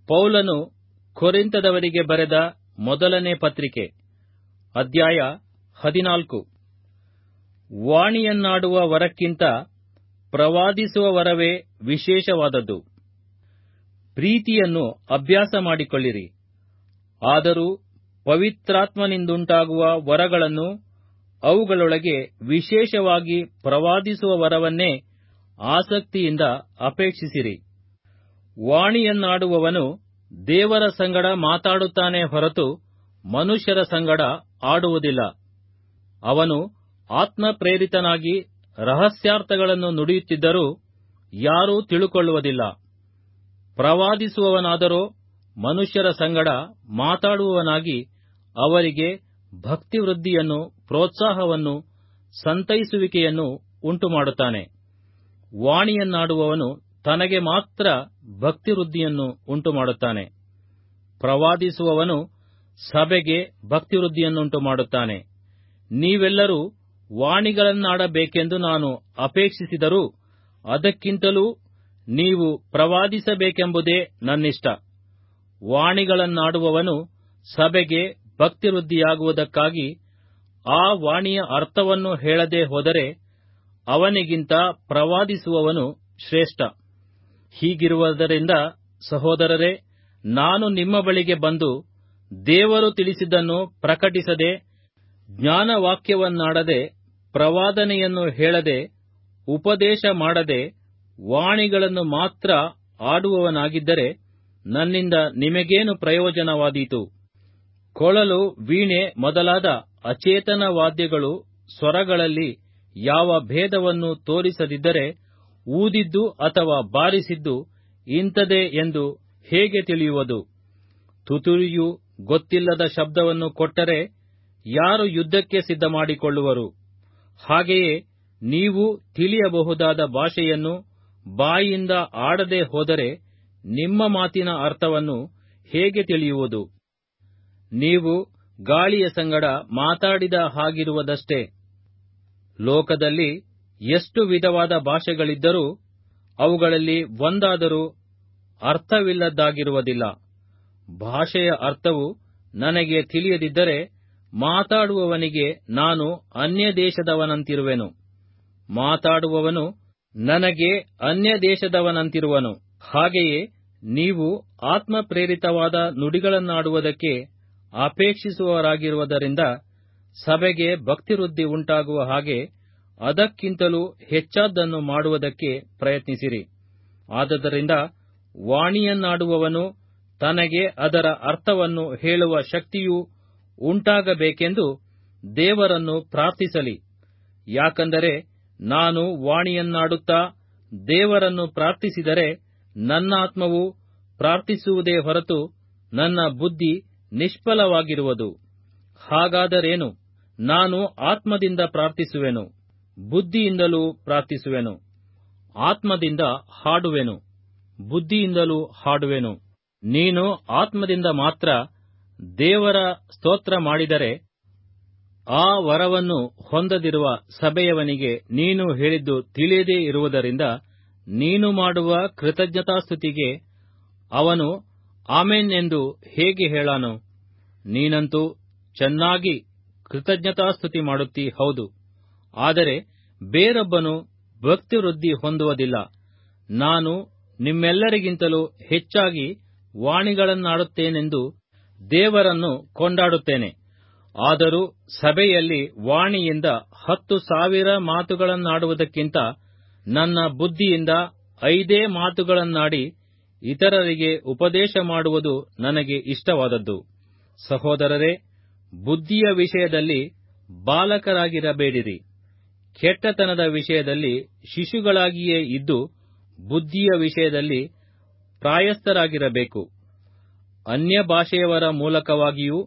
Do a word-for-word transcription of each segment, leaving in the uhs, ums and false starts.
ಪೌಲನು ಕೊರಿಂಥದವರಿಗೆ ಬರೆದ ಮೊದಲನೇ ಪತ್ರಿಕೆ, ಅಧ್ಯಾಯ ಹದಿನಾಲ್ಕು. ವಾಣಿಯನ್ನಾಡುವ ವರಕ್ಕಿಂತ ಪ್ರವಾದಿಸುವ ವರವೇ ವಿಶೇಷವಾದದ್ದು. ಪ್ರೀತಿಯನ್ನು ಅಭ್ಯಾಸ ಮಾಡಿಕೊಳ್ಳಿರಿ. ಆದರೂ ಪವಿತ್ರಾತ್ಮನಿಂದುಂಟಾಗುವ ವರಗಳನ್ನು, ಅವುಗಳೊಳಗೆ ವಿಶೇಷವಾಗಿ ಪ್ರವಾದಿಸುವ ವರವನ್ನೇ ಆಸಕ್ತಿಯಿಂದ ಅಪೇಕ್ಷಿಸಿರಿ. ವಾಣಿಯನ್ನಾಡುವವನು ದೇವರ ಸಂಗಡ ಮಾತಾಡುತ್ತಾನೆ ಹೊರತು ಮನುಷ್ಯರ ಸಂಗಡ ಆಡುವುದಿಲ್ಲ. ಅವನು ಆತ್ಮಪ್ರೇರಿತನಾಗಿ ರಹಸ್ಯಾರ್ಥಗಳನ್ನು ನುಡಿಯುತ್ತಿದ್ದರೂ ಯಾರೂ ತಿಳುಕೊಳ್ಳುವುದಿಲ್ಲ. ಪ್ರವಾದಿಸುವವನಾದರೋ ಮನುಷ್ಯರ ಸಂಗಡ ಮಾತಾಡುವವನಾಗಿ ಅವರಿಗೆ ಭಕ್ತಿವೃದ್ಧಿಯನ್ನು, ಪ್ರೋತ್ಸಾಹವನ್ನು, ಸಂತೈಸುವಿಕೆಯನ್ನು ಉಂಟುಮಾಡುತ್ತಾನೆ. ವಾಣಿಯನ್ನಾಡುವವನು ತನಗೆ ಮಾತ್ರ ಭಕ್ತಿವೃದ್ಧಿಯನ್ನು ಉಂಟುಮಾಡುತ್ತಾನೆ. ಪ್ರವಾದಿಸುವವನು ಸಭೆಗೆ ಭಕ್ತಿವೃದ್ಧಿಯನ್ನುಂಟು ಮಾಡುತ್ತಾನೆ. ನೀವೆಲ್ಲರೂ ವಾಣಿಗಳನ್ನಾಡಬೇಕೆಂದು ನಾನು ಅಪೇಕ್ಷಿಸಿದರೂ ಅದಕ್ಕಿಂತಲೂ ನೀವು ಪ್ರವಾದಿಸಬೇಕೆಂಬುದೇ ನನ್ನಿಷ್ಟ. ವಾಣಿಗಳನ್ನಾಡುವವನು ಸಭೆಗೆ ಭಕ್ತಿವೃದ್ಧಿಯಾಗುವುದಕ್ಕಾಗಿ ಆ ವಾಣಿಯ ಅರ್ಥವನ್ನು ಹೇಳದೆ ಹೋದರೆ ಅವನಿಗಿಂತ ಪ್ರವಾದಿಸುವವನು ಶ್ರೇಷ್ಠ. ಹೀಗಿರುವುದರಿಂದ ಸಹೋದರರೇ, ನಾನು ನಿಮ್ಮ ಬಳಿಗೆ ಬಂದು ದೇವರು ತಿಳಿಸಿದ್ದನ್ನು ಪ್ರಕಟಿಸದೆ, ಜ್ಞಾನವಾಕ್ಯವನ್ನಾಡದೆ, ಪ್ರವಾದನೆಯನ್ನು ಹೇಳದೆ, ಉಪದೇಶ ಮಾಡದೆ, ವಾಣಿಗಳನ್ನು ಮಾತ್ರ ಆಡುವವನಾಗಿದ್ದರೆ ನನ್ನಿಂದ ನಿಮಗೇನು ಪ್ರಯೋಜನವಾದೀತು? ಕೊಳಲು, ವೀಣೆ ಮೊದಲಾದ ಅಚೇತನ ವಾದ್ಯಗಳು ಸ್ವರಗಳಲ್ಲಿ ಯಾವ ಭೇದವನ್ನು ತೋರಿಸದಿದ್ದರೆ ಊದಿದ್ದು ಅಥವಾ ಬಾರಿಸಿದ್ದು ಇಂಥದೇ ಎಂದು ಹೇಗೆ ತಿಳಿಯುವುದು? ತುತ್ತೂರಿಯು ಗೊತ್ತಿಲ್ಲದ ಶಬ್ದವನ್ನು ಕೊಟ್ಟರೆ ಯಾರು ಯುದ್ಧಕ್ಕೆ ಸಿದ್ಧಮಾಡಿಕೊಳ್ಳುವರು? ಹಾಗೆಯೇ ನೀವು ತಿಳಿಯಬಹುದಾದ ಭಾಷೆಯನ್ನು ಬಾಯಿಂದ ಆಡದೆ ಹೋದರೆ ನಿಮ್ಮ ಮಾತಿನ ಅರ್ಥವನ್ನು ಹೇಗೆ ತಿಳಿಯುವುದು? ನೀವು ಗಾಳಿಯ ಸಂಗಡ ಮಾತಾಡಿದ ಹಾಗಿರುವುದಷ್ಟೇ. ಲೋಕದಲ್ಲಿ ಎಷ್ಟು ವಿಧವಾದ ಭಾಷೆಗಳಿದ್ದರೂ ಅವುಗಳಲ್ಲಿ ಒಂದಾದರೂ ಅರ್ಥವಿಲ್ಲದ್ದಾಗಿರುವುದಿಲ್ಲ. ಭಾಷೆಯ ಅರ್ಥವು ನನಗೆ ತಿಳಿಯದಿದ್ದರೆ ಮಾತಾಡುವವನಿಗೆ ನಾನು ಅನ್ಯದೇಶದವನಂತಿರುವೆನು. ಮಾತಾಡುವವನು ನನಗೆ ಅನ್ಯದೇಶದವನಂತಿರುವನು. ಹಾಗೆಯೇ ನೀವು ಆತ್ಮಪ್ರೇರಿತವಾದ ನುಡಿಗಳನ್ನಾಡುವುದಕ್ಕೆ ಅಪೇಕ್ಷಿಸುವವರಾಗಿರುವುದರಿಂದ ಸಭೆಗೆ ಭಕ್ತಿವೃದ್ಧಿ ಉಂಟಾಗುವ ಹಾಗೆ ಅದಕ್ಕಿಂತಲೂ ಹೆಚ್ಚಾದ್ದನ್ನು ಮಾಡುವುದಕ್ಕೆ ಪ್ರಯತ್ನಿಸಿರಿ. ಆದುದರಿಂದ ವಾಣಿಯನ್ನಾಡುವವನು ತನಗೆ ಅದರ ಅರ್ಥವನ್ನು ಹೇಳುವ ಶಕ್ತಿಯೂ ಉಂಟಾಗಬೇಕೆಂದು ದೇವರನ್ನು ಪ್ರಾರ್ಥಿಸಲಿ. ಯಾಕಂದರೆ ನಾನು ವಾಣಿಯನ್ನಾಡುತ್ತಾ ದೇವರನ್ನು ಪ್ರಾರ್ಥಿಸಿದರೆ ನನ್ನ ಆತ್ಮವು ಪ್ರಾರ್ಥಿಸುವುದೇ ಹೊರತು ನನ್ನ ಬುದ್ಧಿ ನಿಷ್ಫಲವಾಗಿರುವುದು. ಹಾಗಾದರೇನು? ನಾನು ಆತ್ಮದಿಂದ ಪ್ರಾರ್ಥಿಸುವೆನು, ಬುದ್ಧಿಯಿಂದಲೂ ಪ್ರಾರ್ಥಿಸುವೆನು. ಆತ್ಮದಿಂದ ಹಾಡುವೆನು, ಬುದ್ಧಿಯಿಂದಲೂ ಹಾಡುವೆನು. ನೀನು ಆತ್ಮದಿಂದ ಮಾತ್ರ ದೇವರ ಸ್ತೋತ್ರ ಮಾಡಿದರೆ ಆ ವರವನ್ನು ಹೊಂದದಿರುವ ಸಭೆಯವನಿಗೆ ನೀನು ಹೇಳಿದ್ದು ತಿಳಿಯದೇ ಇರುವುದರಿಂದ ನೀನು ಮಾಡುವ ಕೃತಜ್ಞತಾಸ್ತುತಿಗೆ ಅವನು ಆಮೆನ್ ಎಂದು ಹೇಗೆ ಹೇಳಾನು? ನೀನಂತೂ ಚೆನ್ನಾಗಿ ಕೃತಜ್ಞತಾಸ್ತುತಿ ಮಾಡುತ್ತೀ, ಹೌದು. ಆದರೆ ಬೇರೊಬ್ಬನು ಭಕ್ತಿವೃದ್ಧಿ ಹೊಂದುವುದಿಲ್ಲ. ನಾನು ನಿಮ್ಮೆಲ್ಲರಿಗಿಂತಲೂ ಹೆಚ್ಚಾಗಿ ವಾಣಿಗಳನ್ನಾಡುತ್ತೇನೆಂದು ದೇವರನ್ನು ಕೊಂಡಾಡುತ್ತೇನೆ. ಆದರೂ ಸಭೆಯಲ್ಲಿ ವಾಣಿಯಿಂದ ಹತ್ತು ಸಾವಿರ ಮಾತುಗಳನ್ನಾಡುವುದಕ್ಕಿಂತ ನನ್ನ ಬುದ್ಧಿಯಿಂದ ಐದೇ ಮಾತುಗಳನ್ನಾಡಿ ಇತರರಿಗೆ ಉಪದೇಶ ಮಾಡುವುದು ನನಗೆ ಇಷ್ಟವಾದದ್ದು. ಸಹೋದರರೇ, ಬುದ್ಧಿಯ ವಿಷಯದಲ್ಲಿ ಬಾಲಕರಾಗಿರಬೇಡಿರಿ. ಕೆಟ್ಟತನದ ವಿಷಯದಲ್ಲಿ ಶಿಶುಗಳಾಗಿಯೇ ಇದ್ದು ಬುದ್ಧಿಯ ವಿಷಯದಲ್ಲಿ ಪ್ರಾಯಸ್ಥರಾಗಿರಬೇಕು. ಅನ್ಯ ಭಾಷೆಯವರ ಮೂಲಕವಾಗಿಯೂ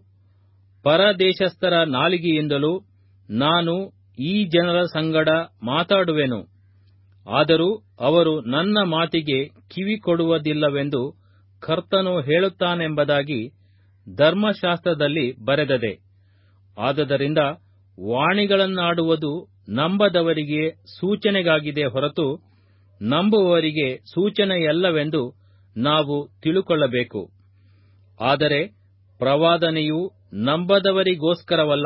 ಪರದೇಶಸ್ಥರ ನಾಲಿಗೆಯಿಂದಲೂ ನಾನು ಈ ಜನರ ಸಂಗಡ ಮಾತಾಡುವೆನು. ಆದರೂ ಅವರು ನನ್ನ ಮಾತಿಗೆ ಕಿವಿ ಕೊಡುವುದಿಲ್ಲವೆಂದು ಕರ್ತನು ಹೇಳುತ್ತಾನೆಂಬುದಾಗಿ ಧರ್ಮಶಾಸ್ತ್ರದಲ್ಲಿ ಬರೆದದೆ. ಆದುದರಿಂದ ವಾಣಿಗಳನ್ನಾಡುವುದು ನಂಬದವರಿಗೆ ಸೂಚನೆಗಾಗಿದೆ ಹೊರತು ನಂಬುವವರಿಗೆ ಸೂಚನೆಯಲ್ಲವೆಂದು ನಾವು ತಿಳುಕೊಳ್ಳಬೇಕು. ಆದರೆ ಪ್ರವಾದನೆಯು ನಂಬದವರಿಗೋಸ್ಕರವಲ್ಲ,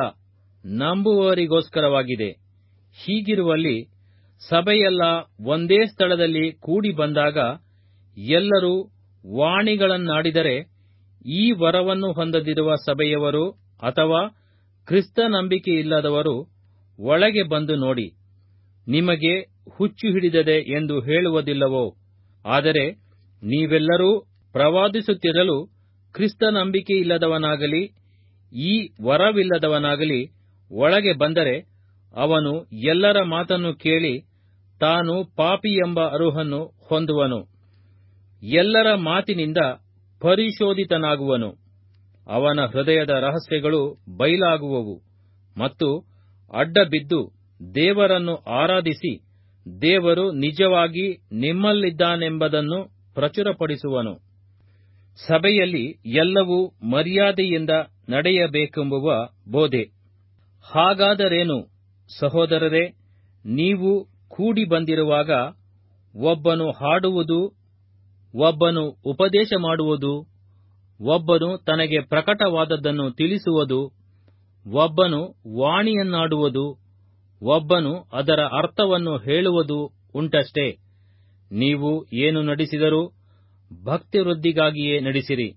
ನಂಬುವವರಿಗೋಸ್ಕರವಾಗಿದೆ. ಹೀಗಿರುವಲ್ಲಿ ಸಭೆಯೆಲ್ಲ ಒಂದೇ ಸ್ಥಳದಲ್ಲಿ ಕೂಡಿ ಬಂದಾಗ ಎಲ್ಲರೂ ವಾಣಿಗಳನ್ನಾಡಿದರೆ ಈ ವರವನ್ನು ಹೊಂದದಿರುವ ಸಭೆಯವರು ಅಥವಾ ಕ್ರಿಸ್ತ ನಂಬಿಕೆಯಿಲ್ಲದವರು ಒಳಗೆ ಬಂದು ನೋಡಿ, ನಿಮಗೆ ಹುಚ್ಚು ಹಿಡಿದದೆ ಎಂದು ಹೇಳುವುದಿಲ್ಲವೋ? ಆದರೆ ನೀವೆಲ್ಲರೂ ಪ್ರವಾದಿಸುತ್ತಿರಲು ಕ್ರಿಸ್ತ ನಂಬಿಕೆಯಿಲ್ಲದವನಾಗಲಿ ಈ ವರವಿಲ್ಲದವನಾಗಲಿ ಒಳಗೆ ಬಂದರೆ ಅವನು ಎಲ್ಲರ ಮಾತನ್ನು ಕೇಳಿ ತಾನು ಪಾಪಿಯೆಂಬ ಅರುಹನ್ನು ಹೊಂದುವನು. ಎಲ್ಲರ ಮಾತಿನಿಂದ ಪರಿಶೋಧಿತನಾಗುವನು. ಅವನ ಹೃದಯದ ರಹಸ್ಯಗಳು ಬಯಲಾಗುವವು ಮತ್ತು ಅಡ್ಡಬಿದ್ದು ದೇವರನ್ನು ಆರಾಧಿಸಿ ದೇವರು ನಿಜವಾಗಿ ನಿಮ್ಮಲ್ಲಿದ್ದಾನೆಂಬುದನ್ನು ಪ್ರಚುರಪಡಿಸುವನು. ಸಭೆಯಲ್ಲಿ ಎಲ್ಲವೂ ಮರ್ಯಾದೆಯಿಂದ ನಡೆಯಬೇಕೆಂಬುವ ಬೋಧೆ. ಹಾಗಾದರೇನು ಸಹೋದರರೇ, ನೀವು ಕೂಡಿ ಬಂದಿರುವಾಗ ಒಬ್ಬನು ಹಾಡುವುದು, ಒಬ್ಬನು ಉಪದೇಶ ಮಾಡುವುದು, ಒಬ್ಬನು ತನಗೆ ಪ್ರಕಟವಾದದ್ದನ್ನು ತಿಳಿಸುವುದು, ಒಬ್ಬನು ವಾಣಿಯನ್ನಾಡುವುದು, ಒಬ್ಬನು ಅದರ ಅರ್ಥವನ್ನು ಹೇಳುವುದು ಉಂಟಷ್ಟೇ. ನೀವು ಏನು ನಡೆಸಿದರೂ ಭಕ್ತಿವೃದ್ಧಿಗಾಗಿಯೇ ನಡೆಸಿರಿ.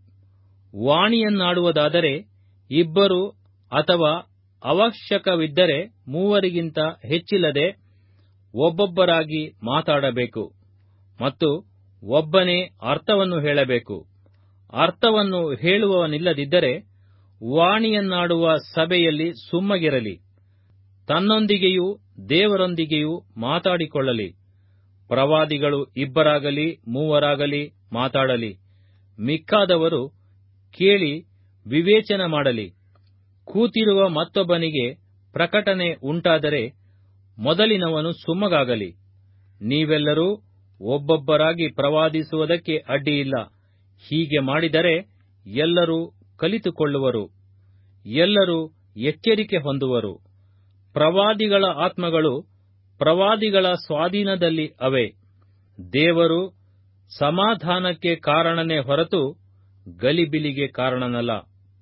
ವಾಣಿಯನ್ನಾಡುವುದಾದರೆ ಇಬ್ಬರು ಅಥವಾ ಅವಶ್ಯಕವಿದ್ದರೆ ಮೂವರಿಗಿಂತ ಹೆಚ್ಚಿಲ್ಲದೆ ಒಬ್ಬೊಬ್ಬರಾಗಿ ಮಾತಾಡಬೇಕು ಮತ್ತು ಒಬ್ಬನೇ ಅರ್ಥವನ್ನು ಹೇಳಬೇಕು. ಅರ್ಥವನ್ನು ಹೇಳುವವನಿಲ್ಲದಿದ್ದರೆ ವಾಣಿಯನ್ನಾಡುವ ಸಭೆಯಲ್ಲಿ ಸುಮ್ಮಗಿರಲಿ, ತನ್ನೊಂದಿಗೆಯೂ ದೇವರೊಂದಿಗೆಯೂ ಮಾತಾಡಿಕೊಳ್ಳಲಿ. ಪ್ರವಾದಿಗಳು ಇಬ್ಬರಾಗಲಿ ಮೂವರಾಗಲಿ ಮಾತಾಡಲಿ, ಮಿಕ್ಕಾದವರು ಕೇಳಿ ವಿವೇಚನೆ ಮಾಡಲಿ. ಕೂತಿರುವ ಮತ್ತೊಬ್ಬನಿಗೆ ಪ್ರಕಟಣೆ ಉಂಟಾದರೆ ಮೊದಲಿನವನು ಸುಮ್ಮಗಾಗಲಿ. ನೀವೆಲ್ಲರೂ ಒಬ್ಬೊಬ್ಬರಾಗಿ ಪ್ರವಾದಿಸುವುದಕ್ಕೆ ಅಡ್ಡಿಯಿಲ್ಲ. ಹೀಗೆ ಮಾಡಿದರೆ ಎಲ್ಲರೂ ಕಲಿತುಕೊಳ್ಳುವರು, ಎಲ್ಲರೂ ಎಚ್ಚರಿಕೆ ಹೊಂದುವರು. ಪ್ರವಾದಿಗಳ ಆತ್ಮಗಳು ಪ್ರವಾದಿಗಳ ಸ್ವಾಧೀನದಲ್ಲಿ ಅವೆ. ದೇವರು ಸಮಾಧಾನಕ್ಕೆ ಕಾರಣನೇ ಹೊರತು ಗಲಿಬಿಲಿಗೆ ಕಾರಣನಲ್ಲ.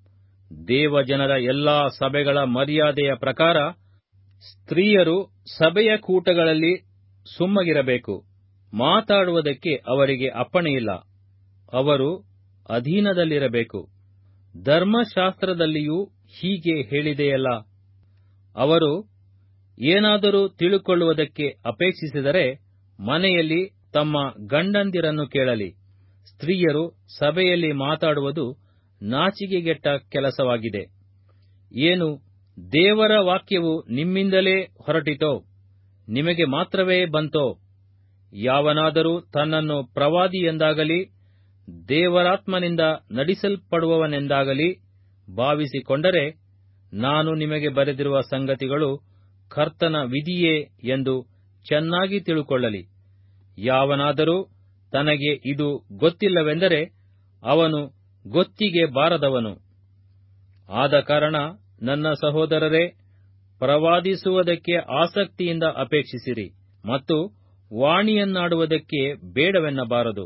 ದೇವಜನರ ಎಲ್ಲಾ ಸಭೆಗಳ ಮರ್ಯಾದೆಯ ಪ್ರಕಾರ ಸ್ತ್ರೀಯರು ಸಭೆಯ ಕೂಟಗಳಲ್ಲಿ ಸುಮ್ಮಗಿರಬೇಕು. ಮಾತಾಡುವುದಕ್ಕೆ ಅವರಿಗೆ ಅಪ್ಪಣೆಯಿಲ್ಲ, ಅವರು ಅಧೀನದಲ್ಲಿರಬೇಕು. ಧರ್ಮಶಾಸ್ತ್ರದಲ್ಲಿಯೂ ಹೀಗೆ ಹೇಳಿದೆಯಲ್ಲ. ಅವರು ಏನಾದರೂ ತಿಳುಕೊಳ್ಳುವುದಕ್ಕೆ ಅಪೇಕ್ಷಿಸಿದರೆ ಮನೆಯಲ್ಲಿ ತಮ್ಮ ಗಂಡಂದಿರನ್ನು ಕೇಳಲಿ. ಸ್ತ್ರೀಯರು ಸಭೆಯಲ್ಲಿ ಮಾತಾಡುವುದು ನಾಚಿಕೆಗೆಟ್ಟ ಕೆಲಸವಾಗಿದೆ. ಏನು, ದೇವರ ವಾಕ್ಯವು ನಿಮ್ಮಿಂದಲೇ ಹೊರಟಿತೋ? ನಿಮಗೆ ಮಾತ್ರವೇ ಬಂತೋ? ಯಾವನಾದರೂ ತನ್ನನ್ನು ಪ್ರವಾದಿಯೆಂದಾಗಲಿ ದೇವರಾತ್ಮನಿಂದ ನಡೆಸಲ್ಪಡುವವನೆಂದಾಗಲಿ ಭಾವಿಸಿಕೊಂಡರೆ, ನಾನು ನಿಮಗೆ ಬರೆದಿರುವ ಸಂಗತಿಗಳು ಕರ್ತನ ವಿಧಿಯೇ ಎಂದು ಚೆನ್ನಾಗಿ ತಿಳುಕೊಳ್ಳಲಿ. ಯಾವನಾದರೂ ತನಗೆ ಇದು ಗೊತ್ತಿಲ್ಲವೆಂದರೆ ಅವನು ಗೊತ್ತಿಗೆ ಬಾರದವನು. ಆದ ಕಾರಣ ನನ್ನ ಸಹೋದರರೇ, ಪ್ರವಾದಿಸುವುದಕ್ಕೆ ಆಸಕ್ತಿಯಿಂದ ಅಪೇಕ್ಷಿಸಿರಿ ಮತ್ತು ವಾಣಿಯನ್ನಾಡುವುದಕ್ಕೆ ಬೇಡವೆನ್ನಬಾರದು.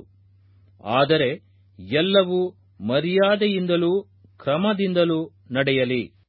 ಆದರೆ ಎಲ್ಲವೂ ಮರ್ಯಾದೆಯಿಂದಲೂ ಕ್ರಮದಿಂದಲೂ ನಡೆಯಲಿ.